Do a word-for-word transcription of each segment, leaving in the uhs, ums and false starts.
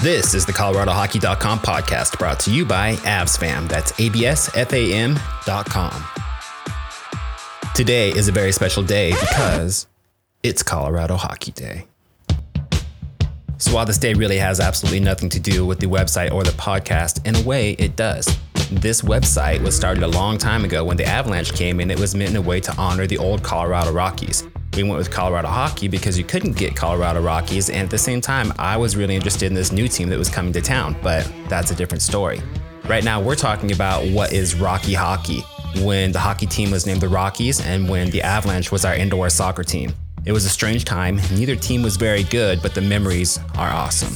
This is the Colorado Hockey dot com podcast brought to you by AbsFam. That's A B S F A M dot com. Today is a very special day because it's Colorado Hockey Day. So while this day really has absolutely nothing to do with the website or the podcast, in a way it does. This website was started a long time ago when the Avalanche came in. It was meant in a way to honor the old Colorado Rockies. We went with Colorado Hockey because you couldn't get Colorado Rockies, and at the same time, I was really interested in this new team that was coming to town, but that's a different story. Right now, we're talking about what is Rocky Hockey, when the hockey team was named the Rockies and when the Avalanche was our indoor soccer team. It was a strange time. Neither team was very good, but the memories are awesome.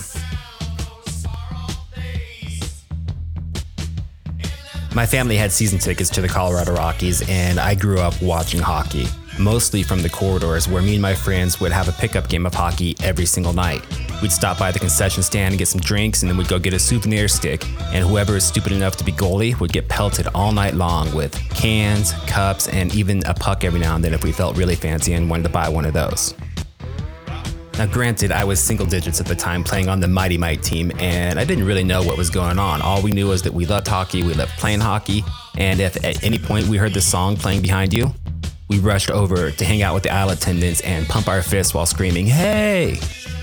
My family had season tickets to the Colorado Rockies, and I grew up watching hockey, mostly from the corridors where me and my friends would have a pickup game of hockey every single night. We'd stop by the concession stand and get some drinks, and then we'd go get a souvenir stick, and whoever was stupid enough to be goalie would get pelted all night long with cans, cups, and even a puck every now and then if we felt really fancy and wanted to buy one of those. Now granted, I was single digits at the time playing on the Mighty Might team, and I didn't really know what was going on. All we knew was that we loved hockey, we loved playing hockey, and if at any point we heard this song playing behind you, we rushed over to hang out with the aisle attendants and pump our fists while screaming, "Hey!"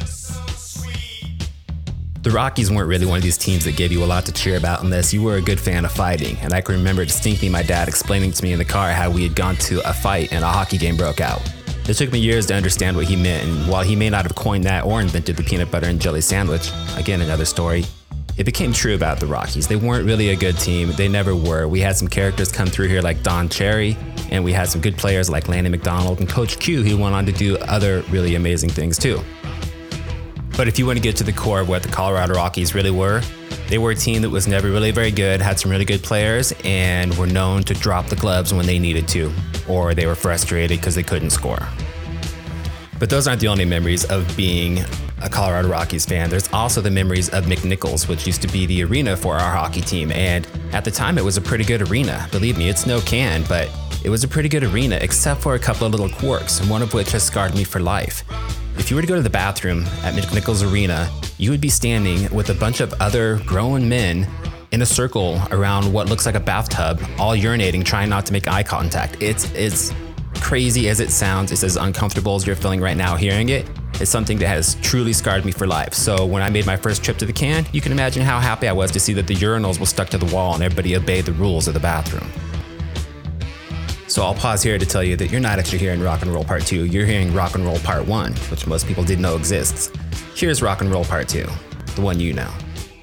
The Rockies weren't really one of these teams that gave you a lot to cheer about unless you were a good fan of fighting, and I can remember distinctly my dad explaining to me in the car how we had gone to a fight and a hockey game broke out. It took me years to understand what he meant, and while he may not have coined that or invented the peanut butter and jelly sandwich, again another story, it became true about the Rockies. They weren't really a good team. They never were. We had some characters come through here like Don Cherry, and we had some good players like Lanny McDonald and Coach Q, who went on to do other really amazing things too. But if you want to get to the core of what the Colorado Rockies really were, they were a team that was never really very good, had some really good players, and were known to drop the gloves when they needed to, or they were frustrated because they couldn't score. But those aren't the only memories of being a Colorado Rockies fan. There's also the memories of McNichols, which used to be the arena for our hockey team, and at the time it was a pretty good arena. Believe me, it's no can, but it was a pretty good arena, except for a couple of little quirks, one of which has scarred me for life. If you were to go to the bathroom at McNichols Arena, you would be standing with a bunch of other grown men in a circle around what looks like a bathtub, all urinating, trying not to make eye contact. It's it's crazy as it sounds. It's as uncomfortable as you're feeling right now hearing it. It's something that has truly scarred me for life. So when I made my first trip to the can, you can imagine how happy I was to see that the urinals were stuck to the wall and everybody obeyed the rules of the bathroom. So I'll pause here to tell you that you're not actually hearing Rock and Roll Part two, you're hearing Rock and Roll Part one, which most people didn't know exists. Here's Rock and Roll Part two, the one you know.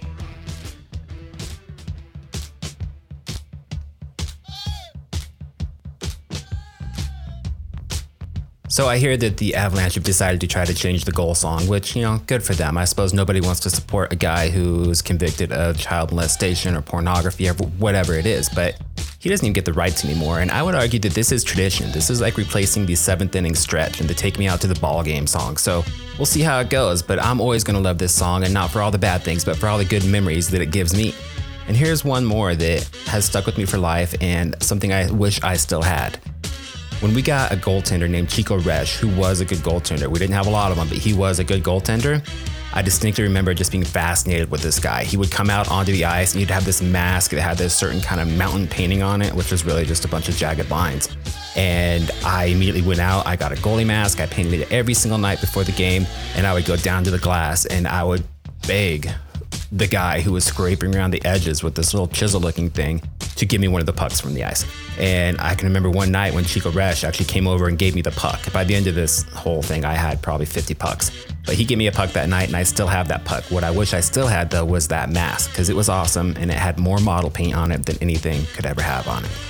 So I hear that the Avalanche have decided to try to change the goal song, which, you know, good for them. I suppose nobody wants to support a guy who's convicted of child molestation or pornography or whatever it is, but he doesn't even get the rights anymore. And I would argue that this is tradition. This is like replacing the seventh inning stretch and the Take Me Out to the Ball Game song. So we'll see how it goes, but I'm always going to love this song, and not for all the bad things, but for all the good memories that it gives me. And here's one more that has stuck with me for life and something I wish I still had. When we got a goaltender named Chico Resch, who was a good goaltender, we didn't have a lot of them, but he was a good goaltender. I distinctly remember just being fascinated with this guy. He would come out onto the ice and he'd have this mask that had this certain kind of mountain painting on it, which was really just a bunch of jagged lines. And I immediately went out, I got a goalie mask, I painted it every single night before the game, and I would go down to the glass and I would beg the guy who was scraping around the edges with this little chisel looking thing to give me one of the pucks from the ice. And I can remember one night when Chico Resch actually came over and gave me the puck. By the end of this whole thing, I had probably fifty pucks. But he gave me a puck that night, and I still have that puck. What I wish I still had, though, was that mask, because it was awesome, and it had more model paint on it than anything could ever have on it.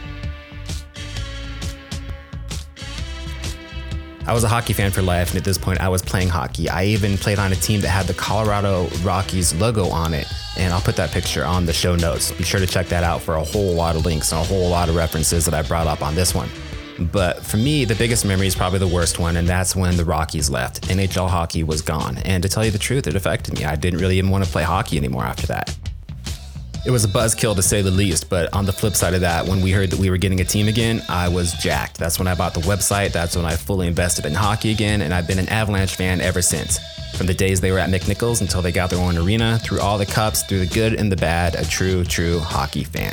I was a hockey fan for life, and at this point, I was playing hockey. I even played on a team that had the Colorado Rockies logo on it, and I'll put that picture on the show notes. Be sure to check that out for a whole lot of links and a whole lot of references that I brought up on this one. But for me, the biggest memory is probably the worst one, and that's when the Rockies left. N H L hockey was gone, and to tell you the truth, it affected me. I didn't really even want to play hockey anymore after that. It was a buzzkill to say the least, but on the flip side of that, when we heard that we were getting a team again, I was jacked. That's when I bought the website, that's when I fully invested in hockey again, and I've been an Avalanche fan ever since. From the days they were at McNichols until they got their own arena, through all the cups, through the good and the bad, a true, true hockey fan.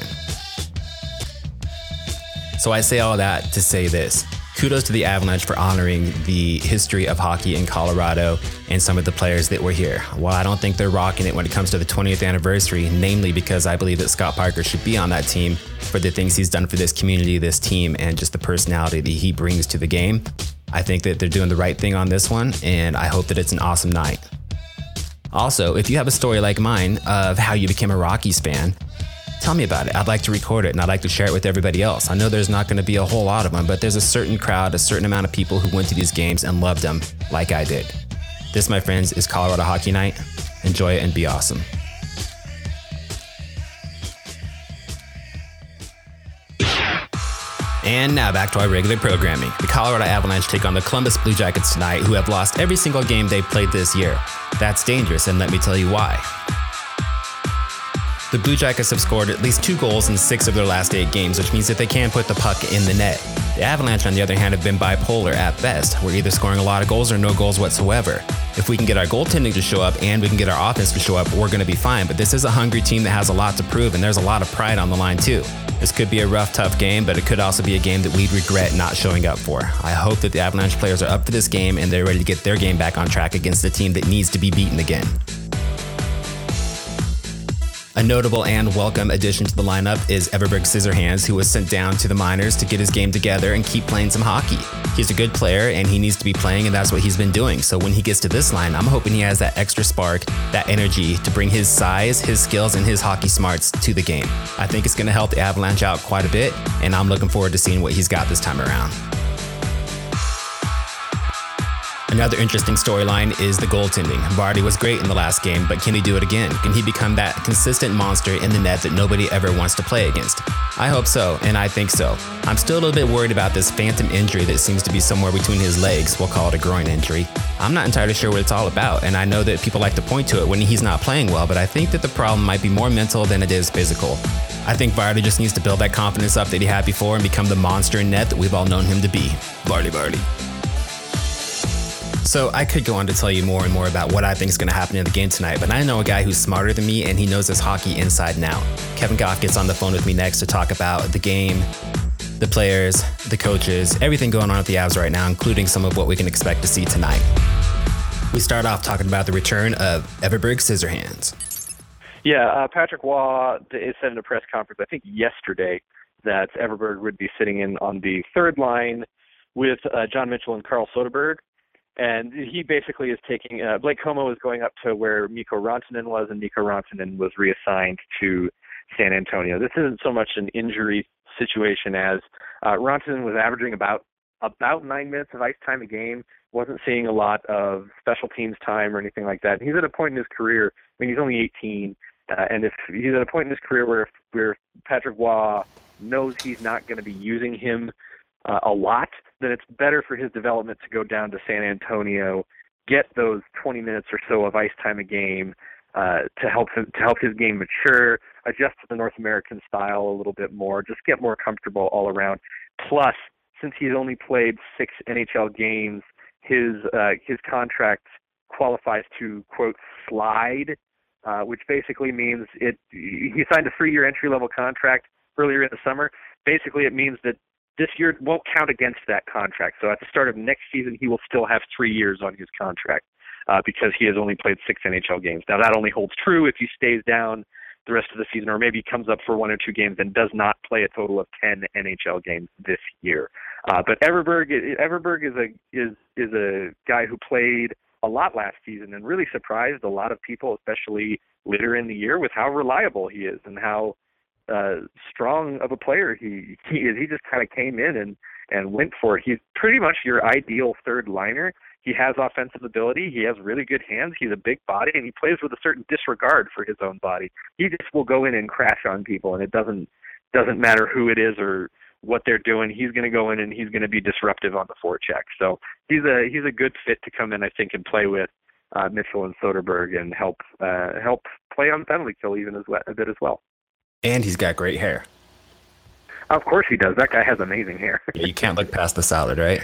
So I say all that to say this. Kudos to the Avalanche for honoring the history of hockey in Colorado and some of the players that were here. While I don't think they're rocking it when it comes to the twentieth anniversary, namely because I believe that Scott Parker should be on that team for the things he's done for this community, this team, and just the personality that he brings to the game, I think that they're doing the right thing on this one, and I hope that it's an awesome night. Also, if you have a story like mine of how you became a Rockies fan, tell me about it. I'd like to record it and I'd like to share it with everybody else. I know there's not going to be a whole lot of them, but there's a certain crowd, a certain amount of people who went to these games and loved them like I did. This, my friends, is Colorado Hockey Night. Enjoy it and be awesome. And now back to our regular programming. The Colorado Avalanche take on the Columbus Blue Jackets tonight, who have lost every single game they've played this year. That's dangerous, and let me tell you why. The Blue Jackets have scored at least two goals in six of their last eight games, which means that they can put the puck in the net. The Avalanche, on the other hand, have been bipolar at best. We're either scoring a lot of goals or no goals whatsoever. If we can get our goaltending to show up and we can get our offense to show up, we're going to be fine. But this is a hungry team that has a lot to prove, and there's a lot of pride on the line too. This could be a rough, tough game, but it could also be a game that we'd regret not showing up for. I hope that the Avalanche players are up for this game and they're ready to get their game back on track against a team that needs to be beaten again. A notable and welcome addition to the lineup is Everberg Scissorhands, who was sent down to the minors to get his game together and keep playing some hockey. He's a good player and he needs to be playing, and that's what he's been doing. So when he gets to this line, I'm hoping he has that extra spark, that energy to bring his size, his skills, and his hockey smarts to the game. I think it's going to help the Avalanche out quite a bit, and I'm looking forward to seeing what he's got this time around. Another interesting storyline is the goaltending. Vardy was great in the last game, but can he do it again? Can he become that consistent monster in the net that nobody ever wants to play against? I hope so, and I think so. I'm still a little bit worried about this phantom injury that seems to be somewhere between his legs. We'll call it a groin injury. I'm not entirely sure what it's all about, and I know that people like to point to it when he's not playing well, but I think that the problem might be more mental than it is physical. I think Vardy just needs to build that confidence up that he had before and become the monster in net that we've all known him to be. Vardy, Vardy. So I could go on to tell you more and more about what I think is going to happen in the game tonight, but I know a guy who's smarter than me and he knows his hockey inside and out. Kevin Goff gets on the phone with me next to talk about the game, the players, the coaches, everything going on at the Avs right now, including some of what we can expect to see tonight. We start off talking about the return of Everberg Scissorhands. Yeah, uh, Patrick Waugh said in a press conference, I think yesterday, that Everberg would be sitting in on the third line with uh, John Mitchell and Carl Soderberg. And he basically is taking, uh, Blake Como is going up to where Mikko Rantanen was, and Mikko Rantanen was reassigned to San Antonio. This isn't so much an injury situation as uh, Rantanen was averaging about about nine minutes of ice time a game, wasn't seeing a lot of special teams time or anything like that. And he's at a point in his career, I mean, he's only eighteen, uh, and if he's at a point in his career where, where Patrick Waugh knows he's not going to be using him uh, a lot, then it's better for his development to go down to San Antonio, get those twenty minutes or so of ice time a game uh, to help him, to help his game mature, adjust to the North American style a little bit more, just get more comfortable all around. Plus, since he's only played six N H L games, his uh, his contract qualifies to, quote, slide, uh, which basically means it. He signed a three-year entry-level contract earlier in the summer. Basically, it means that this year won't count against that contract. So at the start of next season, he will still have three years on his contract uh, because he has only played six N H L games. Now, that only holds true if he stays down the rest of the season, or maybe comes up for one or two games and does not play a total of ten N H L games this year. Uh, but Everberg, Everberg is a is is a guy who played a lot last season and really surprised a lot of people, especially later in the year, with how reliable he is and how uh, strong of a player he, he is. He just kind of came in and, and went for it. He's pretty much your ideal third liner. He has offensive ability. He has really good hands. He's a big body, and he plays with a certain disregard for his own body. He just will go in and crash on people, and it doesn't doesn't matter who it is or what they're doing. He's going to go in and he's going to be disruptive on the forecheck. So he's a he's a good fit to come in, I think, and play with uh, Mitchell and Soderberg and help uh, help play on penalty kill even as well, a bit as well. And he's got great hair. Of course he does. That guy has amazing hair. Yeah, you can't look past the salad, right?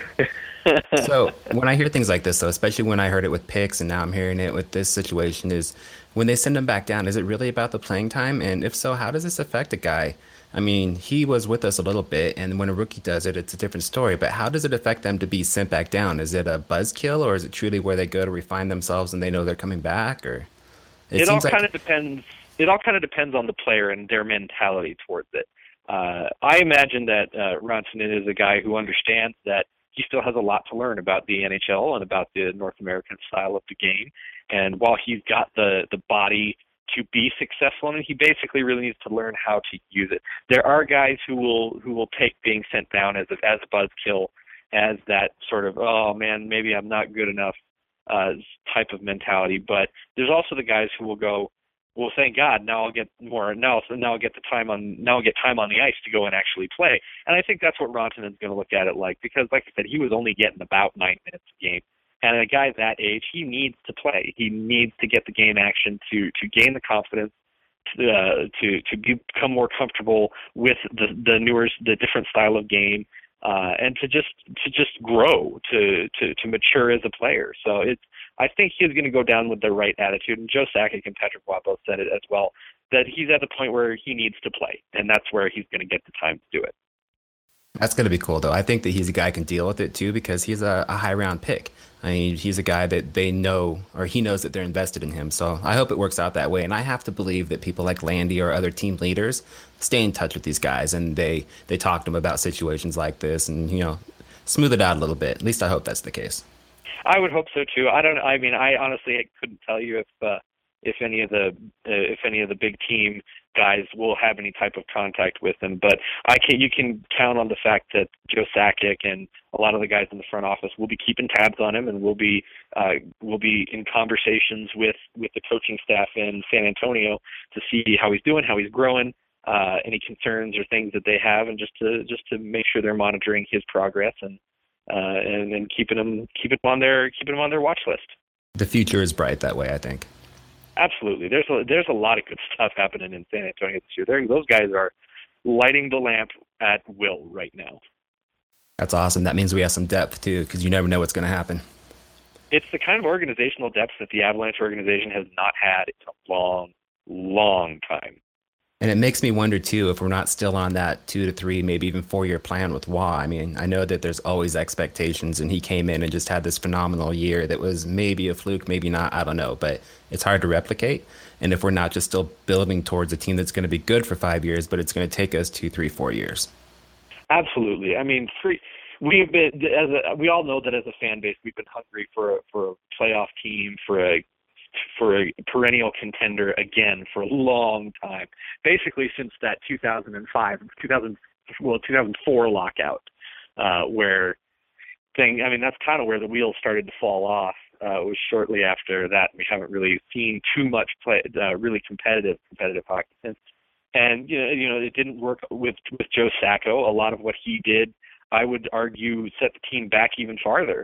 So when I hear things like this, though, especially when I heard it with picks and now I'm hearing it with this situation, is when they send him back down, is it really about the playing time? And if so, how does this affect a guy? I mean, he was with us a little bit, and when a rookie does it, it's a different story. But how does it affect them to be sent back down? Is it a buzzkill, or is it truly where they go to refine themselves and they know they're coming back? Or it It all seems kind like, of depends. It all kind of depends on the player and their mentality towards it. Uh, I imagine that uh, Rantanen is a guy who understands that he still has a lot to learn about the N H L and about the North American style of the game. And while he's got the the body to be successful in it, he basically really needs to learn how to use it. There are guys who will who will take being sent down as a, as a buzzkill, as that sort of, oh man, maybe I'm not good enough uh, type of mentality. But there's also the guys who will go, well, thank God, now I'll get more. Now, so now I'll get the time on. Now I'll get time on the ice to go and actually play. And I think that's what Rantanen's going to look at it like, because, like I said, he was only getting about nine minutes a game. And a guy that age, he needs to play. He needs to get the game action to to gain the confidence, to uh, to to become more comfortable with the the newer, the different style of game, uh, and to just to just grow, to to to mature as a player. So it's. I think he's going to go down with the right attitude, and Joe Sakic and Patrick Waugh both said it as well, that he's at the point where he needs to play, and that's where he's going to get the time to do it. that's going to be cool, though. I think that he's a guy who can deal with it, too, because he's a, a high round pick. I mean, he's a guy that they know, or he knows that they're invested in him. So I hope it works out that way. And I have to believe that people like Landy or other team leaders stay in touch with these guys, and they, they talk to them about situations like this and, you know, smooth it out a little bit. At least I hope that's the case. I would hope so too. I don't. I mean, I honestly couldn't tell you if uh, if any of the uh, if any of the big team guys will have any type of contact with him. But I can. You can count on the fact that Joe Sakic and a lot of the guys in the front office will be keeping tabs on him, and will be uh, will be in conversations with with the coaching staff in San Antonio to see how he's doing, how he's growing, uh, any concerns or things that they have, and just to just to make sure they're monitoring his progress and. Uh, and, and keeping them keeping them on their keeping them on their watch list. The future is bright that way, I think. Absolutely, there's a, there's a lot of good stuff happening in San Antonio this year. They're, those guys are lighting the lamp at will right now. That's awesome. That means we have some depth too, because you never know what's going to happen. It's the kind of organizational depth that the Avalanche organization has not had in a long, long time. And it makes me wonder, too, if we're not still on that two to three, maybe even four-year plan with Waugh. I mean, I know that there's always expectations, and he came in and just had this phenomenal year that was maybe a fluke, maybe not, I don't know. But it's hard to replicate. And if we're not just still building towards a team that's going to be good for five years, but it's going to take us two, three, four years. Absolutely. I mean, three, we've been, as a, we all know that as a fan base, we've been hungry for a, for a playoff team, for a for a perennial contender again for a long time, basically since that two thousand five, two thousand, well, two thousand four lockout, uh, where thing, I mean, that's kind of where the wheels started to fall off. Uh, it was shortly after that. We haven't really seen too much play, uh, really competitive, competitive hockey since. And, you know, you know, it didn't work with, with Joe Sacco. A lot of what he did, I would argue, set the team back even farther.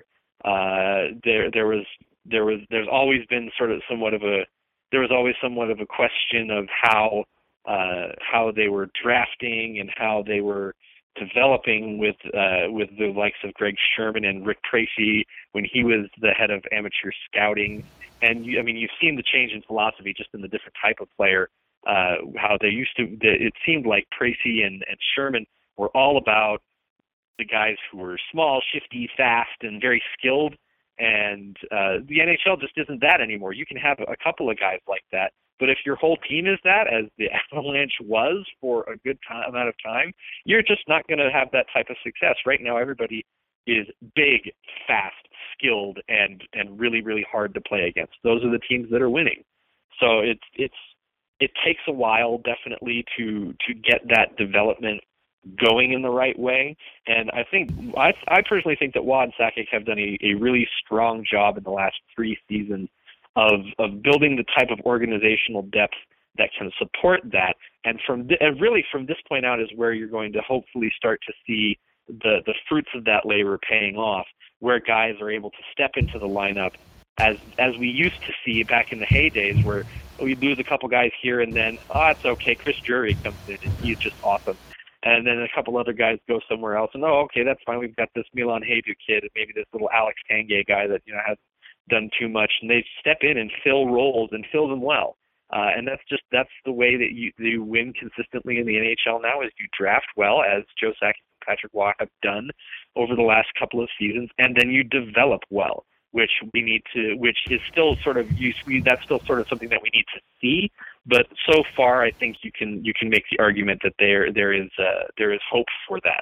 Uh, there, there was, There was, there's always been sort of somewhat of a, there was always somewhat of a question of how, uh, how they were drafting and how they were developing with, uh, with the likes of Greg Sherman and Rick Tracy when he was the head of amateur scouting. And you, I mean, you've seen the change in philosophy just in the different type of player, uh, how they used to, it seemed like Tracy and, and Sherman were all about the guys who were small, shifty, fast, and very skilled. And uh, the N H L just isn't that anymore. You can have a couple of guys like that, but if your whole team is that, as the Avalanche was for a good time, amount of time, you're just not going to have that type of success. Right now, everybody is big, fast, skilled, and and really, really hard to play against. Those are the teams that are winning. So it's it's it takes a while, definitely, to to get that development going in the right way. And I think, I, I personally think that Waugh and Sakic have done a, a really strong job in the last three seasons of, of building the type of organizational depth that can support that. And from th- and really from this point out is where you're going to hopefully start to see the, the fruits of that labor paying off, where guys are able to step into the lineup as as we used to see back in the heydays, where we lose a couple guys here and then, oh, it's okay, Chris Drury comes in and he's just awesome. and then a couple other guys go somewhere else, and oh, okay, that's fine. We've got this Milan Hejdu kid, and maybe this little Alex Tanguay guy that you know has done too much, and they step in and fill roles and fill them well. Uh, and that's just that's the way that you you win consistently in the N H L now, is you draft well, as Joe Sakic and Patrick Waugh have done over the last couple of seasons, and then you develop well, which we need to, which is still sort of you, that's still sort of something that we need to see. But so far, I think you can you can make the argument that there there is uh, there is hope for that.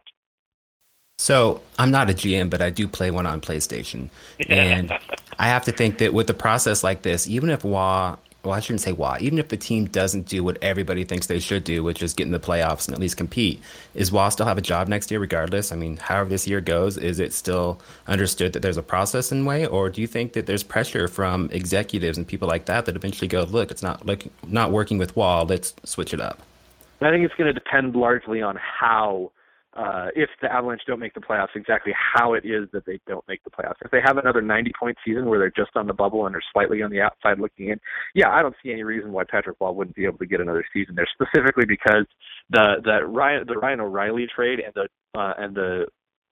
So I'm not a G M, but I do play one on PlayStation, and I have to think that with a process like this, even if Waugh well, I shouldn't say why. Even if the team doesn't do what everybody thinks they should do, which is get in the playoffs and at least compete, is Waugh still have a job next year regardless? I mean, however this year goes, is it still understood that there's a process in way, or do you think that there's pressure from executives and people like that that eventually go, look, it's not look, not working with Waugh, let's switch it up? I think it's going to depend largely on how, uh, if the Avalanche don't make the playoffs, exactly how it is that they don't make the playoffs. If they have another ninety-point season where they're just on the bubble and are slightly on the outside looking in, yeah, I don't see any reason why Patrick Waugh wouldn't be able to get another season there, specifically because the the Ryan, the Ryan O'Reilly trade and the uh, and the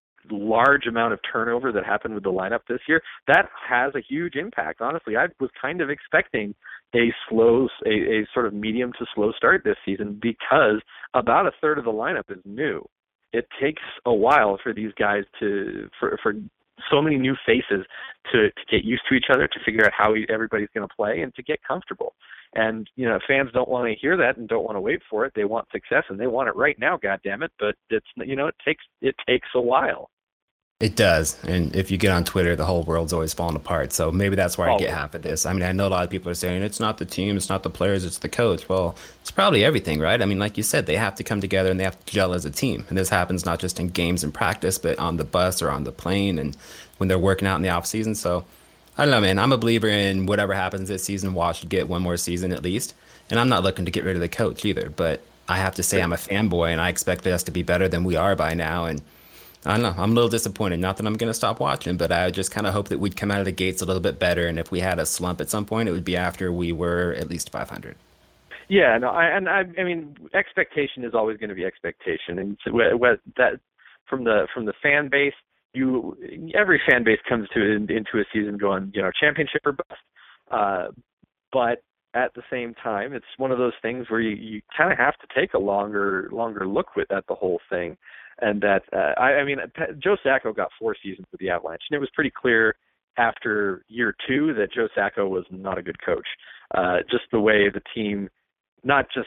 large amount of turnover that happened with the lineup this year, that has a huge impact. Honestly, I was kind of expecting a slow, a, a sort of medium to slow start this season because about a third of the lineup is new. It takes a while for these guys to, for, for so many new faces to, to get used to each other, to figure out how everybody's going to play, and to get comfortable. And, you know, fans don't want to hear that and don't want to wait for it. They want success, and they want it right now, goddammit. But it's, you know, it takes, it takes a while. It does. And if you get on Twitter, the whole world's always falling apart. So maybe that's where I get half of this. I mean, I know a lot of people are saying it's not the team, it's not the players, it's the coach. Well, it's probably everything, right? I mean, like you said, they have to come together and they have to gel as a team. And this happens not just in games and practice, but on the bus or on the plane and when they're working out in the off season. So I don't know, man. I'm a believer in whatever happens this season, Waugh should get one more season at least. And I'm not looking to get rid of the coach either. But I have to say I'm a fanboy and I expect us to be better than we are by now. And I don't know. I'm a little disappointed. Not that I'm going to stop watching, but I just kind of hope that we'd come out of the gates a little bit better. And if we had a slump at some point, it would be after we were at least five hundred. Yeah, no, I, and I, I mean, expectation is always going to be expectation, and so, that from the from the fan base, you every fan base comes to into a season going, you know, championship or bust. Uh, but at the same time, it's one of those things where you, you kind of have to take a longer longer look with at the whole thing. And that, uh, I, I mean, Joe Sacco got four seasons with the Avalanche, and it was pretty clear after year two that Joe Sacco was not a good coach. Uh, just the way the team, not just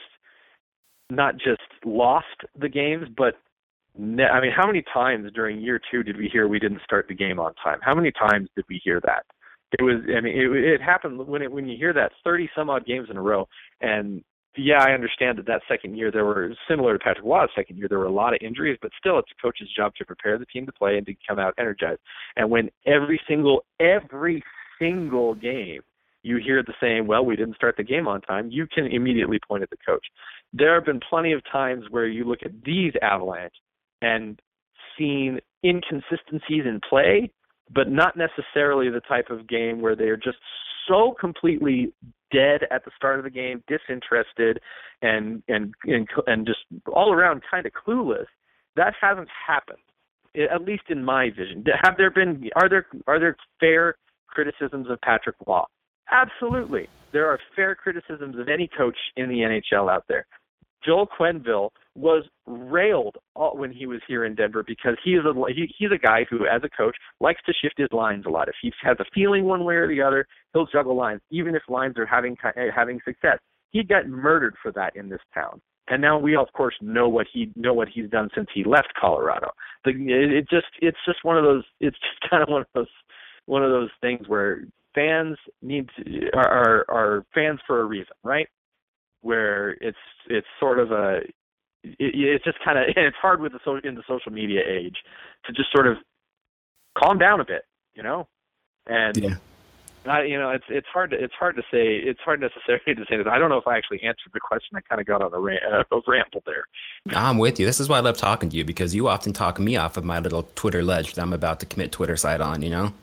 not just lost the games, but ne- I mean, how many times during year two did we hear we didn't start the game on time? How many times did we hear that? It was, I mean, it, it happened when it, when you hear that thirty some odd games in a row, and yeah, I understand that that second year there were, similar to Patrick Waugh's second year, there were a lot of injuries, but still it's a coach's job to prepare the team to play and to come out energized. And when every single, every single game you hear the same, well, we didn't start the game on time, you can immediately point at the coach. There have been plenty of times where you look at these Avalanche and seen inconsistencies in play, but not necessarily the type of game where they're just so completely dead at the start of the game, disinterested, and and and, and just all around kind of clueless. That hasn't happened, at least in my vision. Have there been? Are there are there fair criticisms of Patrick Waugh? Absolutely, there are fair criticisms of any coach in the N H L out there. Joel Quenneville was railed all, when he was here in Denver because he is a he, he's a guy who, as a coach, likes to shift his lines a lot. If he has a feeling one way or the other, he'll juggle lines, even if lines are having having success. He got murdered for that in this town, and now we, of course, know what he know what he's done since he left Colorado. The, it, it just it's just one of those it's just kind of one of those one of those things where fans need to, are, are are fans for a reason, right? Where it's it's sort of a it, it's just kind of it's hard with the so, in the social media age to just sort of calm down a bit, you know, and yeah. I, you know it's it's hard to it's hard to say it's hard necessarily to say that. I don't know if I actually answered the question. I kind of got on a, rant, uh, a ramble there. I'm with you. This is why I love talking to you, because you often talk me off of my little Twitter ledge that I'm about to commit Twitter side on, you know.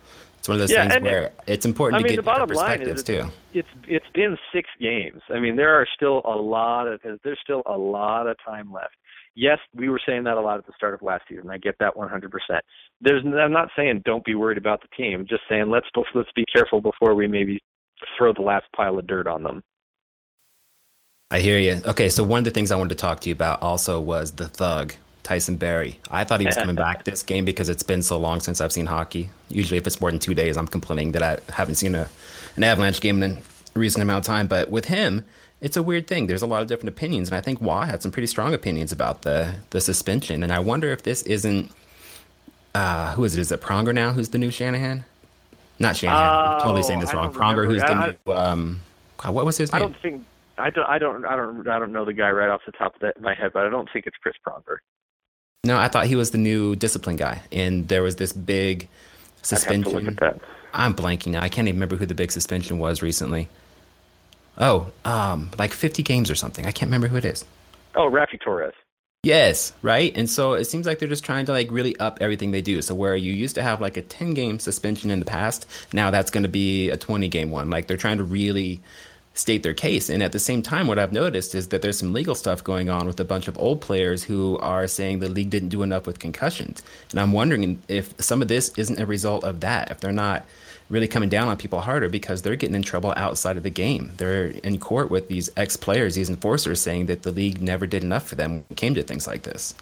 It's one of those Yeah, things and where it's important I to mean, get the different bottom line is perspectives it's, too. it's it's been six games. I mean, there are still a lot of there's still a lot of time left. Yes, we were saying that a lot at the start of last season. I get that one hundred percent. There's I'm not saying don't be worried about the team. I'm just saying let's let's be careful before we maybe throw the last pile of dirt on them. I hear you. Okay, so one of the things I wanted to talk to you about also was the thug, Tyson Berry. I thought he was coming back this game because it's been so long since I've seen hockey. Usually, if it's more than two days, I'm complaining that I haven't seen a an Avalanche game in a recent amount of time. But with him, it's a weird thing. There's a lot of different opinions, and I think Wah had some pretty strong opinions about the the suspension. And I wonder if this isn't uh, who is it? Is it Pronger now? Who's the new Shanahan? Not Shanahan. I'm totally saying Oh, this I wrong. don't Pronger, remember. who's I, the new um, God, what was his I name? don't think I don't I don't I don't I don't know the guy right off the top of that, my head, but I don't think it's Chris Pronger. No, I thought he was the new discipline guy, and there was this big I'd have to look at suspension. that. I'm blanking now. I can't even remember who the big suspension was recently. Oh, um, like fifty games or something. I can't remember who it is. Oh, Rafi Torres. Yes, right? And so it seems like they're just trying to like really up everything they do. So where you used to have like a ten game suspension in the past, now that's going to be a twenty game one. Like they're trying to really state their case. And at the same time, what I've noticed is that there's some legal stuff going on with a bunch of old players who are saying the league didn't do enough with concussions. And I'm wondering if some of this isn't a result of that, if they're not really coming down on people harder because they're getting in trouble outside of the game. They're in court with these ex-players, these enforcers saying that the league never did enough for them when it came to things like this.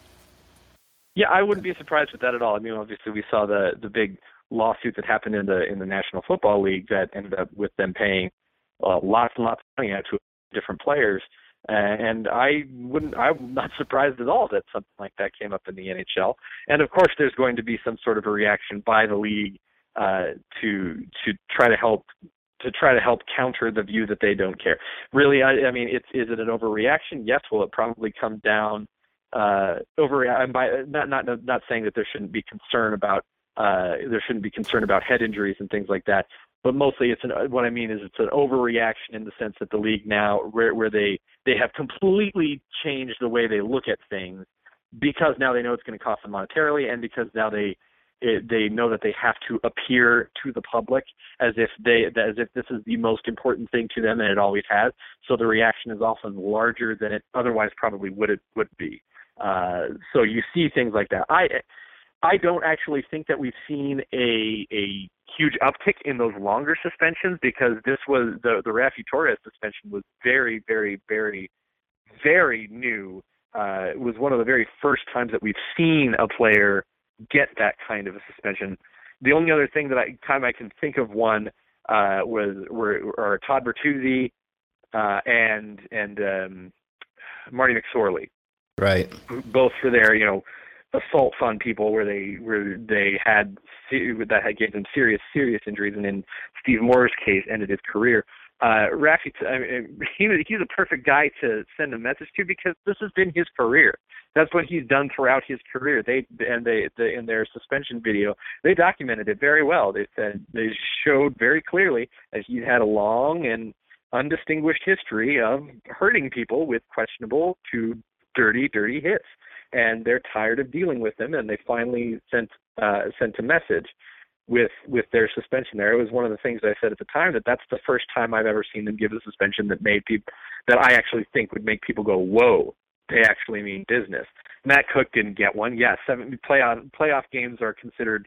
Yeah, I wouldn't be surprised with that at all. I mean, obviously we saw the the big lawsuit that happened in the in the National Football League that ended up with them paying uh, lots and lots of money out to different players. Uh, and I wouldn't, I'm not surprised at all that something like that came up in the N H L. And of course, there's going to be some sort of a reaction by the league uh, to to try to help to try to help counter the view that they don't care. Really, I, I mean, it's is it an overreaction? Yes. Will it probably come down uh, over? I'm by not not not saying that there shouldn't be concern about uh, there shouldn't be concern about head injuries and things like that. But mostly, it's an, what I mean is it's an overreaction in the sense that the league now, where where they they have completely changed the way they look at things, because now they know it's going to cost them monetarily, and because now they it, they know that they have to appear to the public as if they as if this is the most important thing to them, and it always has. So the reaction is often larger than it otherwise probably would it would be. Uh, so you see things like that. I I don't actually think that we've seen a a huge uptick in those longer suspensions, because this was the the Rafi Torres suspension was very, very, very, very new. Uh, it was one of the very first times that we've seen a player get that kind of a suspension. The only other thing that I time I can think of one uh, was were or Todd Bertuzzi uh, and and um, Marty McSorley, Right. both for their you know assaults on people where they where they had that had gave them serious serious injuries, and in Steve Moore's case ended his career. Uh, Rafi, I mean, he he's a perfect guy to send a message to, because this has been his career. That's what he's done throughout his career. They and they the, in their suspension video, they documented it very well. They said they showed very clearly that he had a long and undistinguished history of hurting people with questionable to dirty, dirty hits. And they're tired of dealing with them, and they finally sent uh, sent a message with with their suspension there. It was one of the things I said at the time, that that's the first time I've ever seen them give a suspension that made people that I actually think would make people go, whoa, they actually mean business. Matt Cook didn't get one. Yes, seven playoff playoff games are considered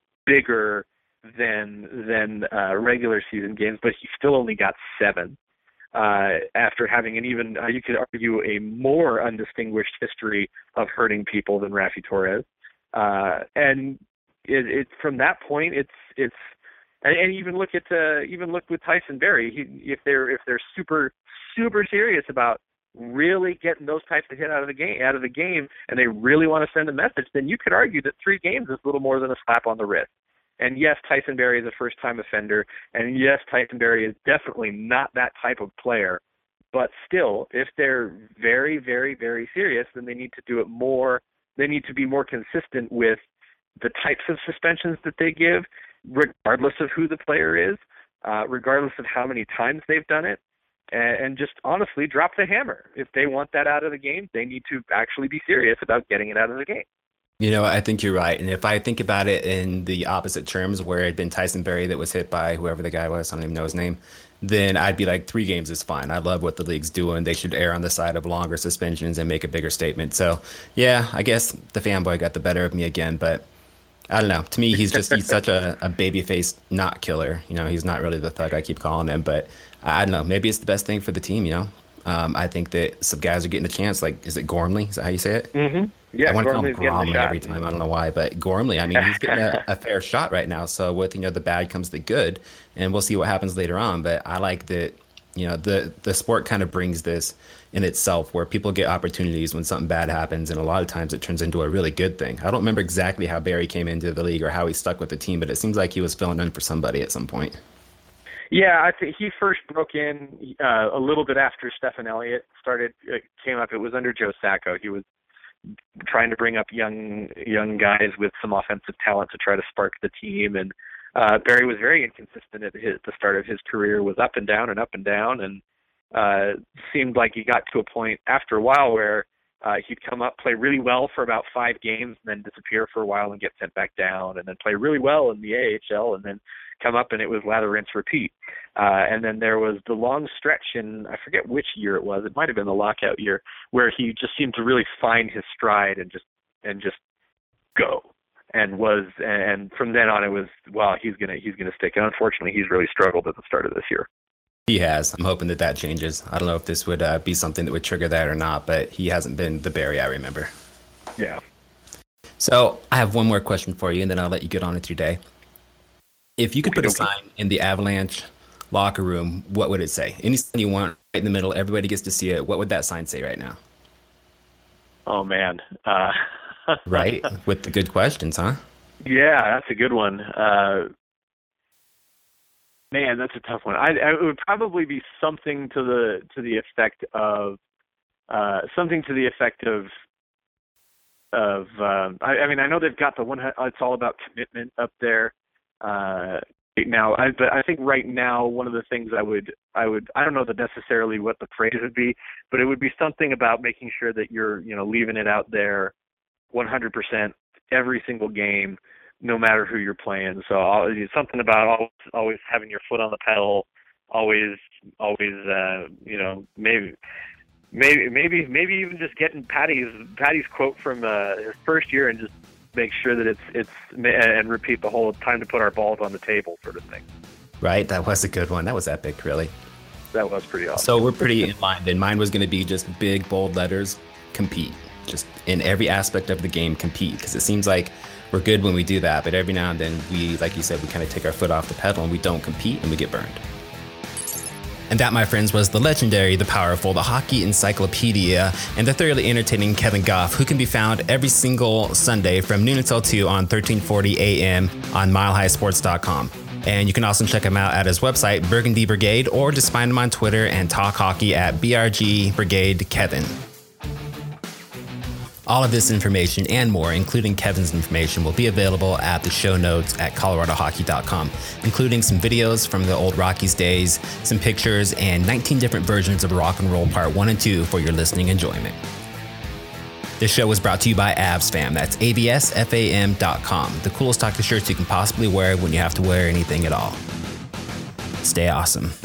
bigger than than uh, regular season games, but he still only got seven. Uh, after having an even, uh, you could argue, a more undistinguished history of hurting people than Rafi Torres. Uh, and it, it, from that point, it's, it's, and, and even look at, uh, even look with Tyson Berry, he, if they're, if they're super, super serious about really getting those types of hit out of the game, out of the game, and they really want to send a message, then you could argue that three games is little more than a slap on the wrist. And yes, Tyson Berry is a first-time offender, and yes, Tyson Berry is definitely not that type of player. But still, if they're very, very, very serious, then they need to do it more. They need to be more consistent with the types of suspensions that they give, regardless of who the player is, uh, regardless of how many times they've done it, and, and just honestly drop the hammer. If they want that out of the game, they need to actually be serious about getting it out of the game. You know, I think you're right. And if I think about it in the opposite terms, where it had been Tyson Berry that was hit by whoever the guy was, I don't even know his name, then I'd be like, three games is fine. I love what the league's doing. They should err on the side of longer suspensions and make a bigger statement. So, yeah, I guess the fanboy got the better of me again. But I don't know. To me, he's just he's such a, a baby-faced not killer. You know, he's not really the thug I keep calling him. But I, I don't know. Maybe it's the best thing for the team. You know, um, I think that some guys are getting a chance. Like, is it Gormley? Is that how you say it? hmm I Yeah, want to call him Gormley's getting the Gormley every shot. time. I don't know why, but Gormley. I mean, he's getting a, a fair shot right now. So with you know the bad comes the good, and we'll see what happens later on. But I like that. You know, the the sport kind of brings this in itself, where people get opportunities when something bad happens, and a lot of times it turns into a really good thing. I don't remember exactly how Barry came into the league or how he stuck with the team, but it seems like he was filling in for somebody at some point. Yeah, I think he first broke in uh, a little bit after Stephen Elliott started uh, came up. It was under Joe Sacco. He was trying to bring up young young guys with some offensive talent to try to spark the team. And uh, Barry was very inconsistent at his, the start of his career, was up and down and up and down, and uh, seemed like he got to a point after a while where uh, he'd come up, play really well for about five games, and then disappear for a while and get sent back down, and then play really well in the A H L, and then come up and it was lather, rinse, repeat. Uh, and then there was the long stretch in, I forget which year it was, it might have been the lockout year, where he just seemed to really find his stride and just and just go. And was and from then on it was, well, he's gonna he's gonna stick. And unfortunately, he's really struggled at the start of this year. He has. I'm hoping that that changes. I don't know if this would uh, be something that would trigger that or not, but he hasn't been the Barry I remember. Yeah. So I have one more question for you, and then I'll let you get on with your day. If you could put a Okey-dokey. sign in the Avalanche locker room, what would it say? Any sign you want right in the middle, everybody gets to see it. What would that sign say right now? Oh man. Uh, Right? With the good questions, huh? yeah, that's a good one. Uh, man, that's a tough one. I, I it would probably be something to the to the effect of uh, something to the effect of of. Um, I, I mean, I know they've got the one. It's all about commitment up there. Uh, right now, I, but I think right now one of the things I would I would I don't know that necessarily what the phrase would be, but it would be something about making sure that you're you know leaving it out there one hundred percent every single game, no matter who you're playing. So I'll, it's something about always, always having your foot on the pedal, always, always, uh, you know, maybe, maybe, maybe, maybe even just getting Patty's Patty's quote from uh, his first year and just make sure that it's it's and repeat the whole time to put our balls on the table sort of thing. Right? That was a good one. That was epic, really. That was pretty awesome. So we're pretty in line. Then mine was going to be just big, bold letters, compete. Just in every aspect of the game, compete. Because it seems like we're good when we do that, but every now and then we, like you said, we kind of take our foot off the pedal and we don't compete and we get burned. And that, my friends, was the legendary, the powerful, the hockey encyclopedia, and the thoroughly entertaining Kevin Goff, who can be found every single Sunday from noon until two on thirteen forty A M on mile high sports dot com. And you can also check him out at his website, Burgundy Brigade, or just find him on Twitter and talk hockey at B R G Brigade Kevin. All of this information and more, including Kevin's information, will be available at the show notes at colorado hockey dot com, including some videos from the old Rockies days, some pictures, and nineteen different versions of Rock and Roll Part one and two for your listening enjoyment. This show was brought to you by Abs Fam. That's A B S F A M dot com, the coolest hockey shirts you can possibly wear when you have to wear anything at all. Stay awesome.